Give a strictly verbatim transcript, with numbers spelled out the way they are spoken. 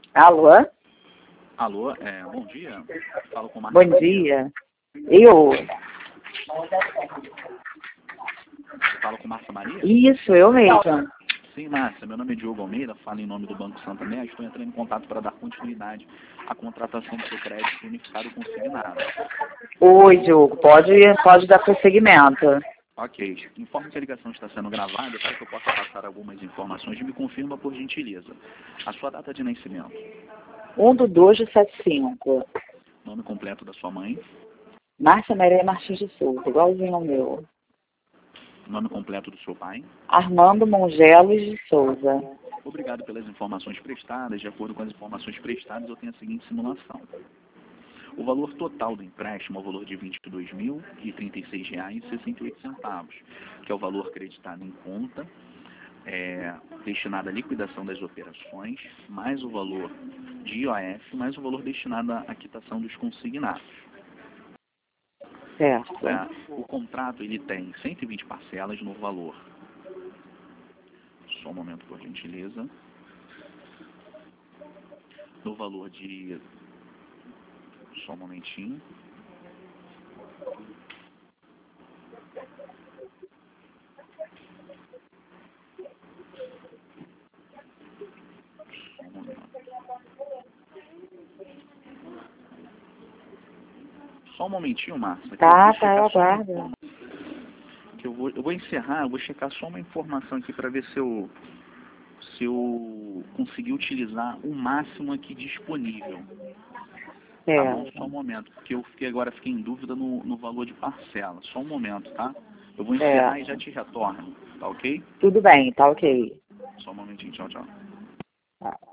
Alô? Alô, é, bom dia. Falo com Márcia Bom Maria. dia. Eu? Falo com Márcia Maria? Isso, eu mesma. Sim, Márcia. Meu nome é Diogo Almeida, falo em nome do Banco Santander. Estou entrando em contato para dar continuidade à contratação do seu crédito unificado consignado. Oi, Diogo. Pode, pode dar prosseguimento. Ok. Informo que a ligação está sendo gravada para que eu possa passar algumas informações e me confirma, por gentileza, a sua data de nascimento, um do dois de setenta e cinco. nome completo da sua mãe, Márcia Maria Martins de Souza, igualzinho ao meu. nome completo do seu pai. Armando Mongelos de Souza. Obrigado pelas informações prestadas. De acordo com as informações prestadas, eu tenho a seguinte simulação. O valor total do empréstimo é o valor de vinte e dois mil e trinta e seis reais e sessenta e oito centavos, que é o valor creditado em conta, é, destinado à liquidação das operações, mais o valor de I O F, mais o valor destinado à quitação dos consignados. Certo. É, o contrato ele tem cento e vinte parcelas no valor. Só um momento, por gentileza. No valor de... Só um momentinho. Só um momento. Só um momentinho, Márcia. Tá, tá, eu aguardo. Que eu vou, eu vou encerrar, eu vou checar só uma informação aqui para ver se eu, se eu conseguir utilizar o máximo aqui disponível. Tá bom? Certo. Só um momento, porque eu fiquei, agora fiquei em dúvida no, no valor de parcela. Só um momento, tá? Eu vou encerrar Certo. e já te retorno, tá ok? Tudo bem, tá ok. Só um momentinho, tchau, tchau. Tá.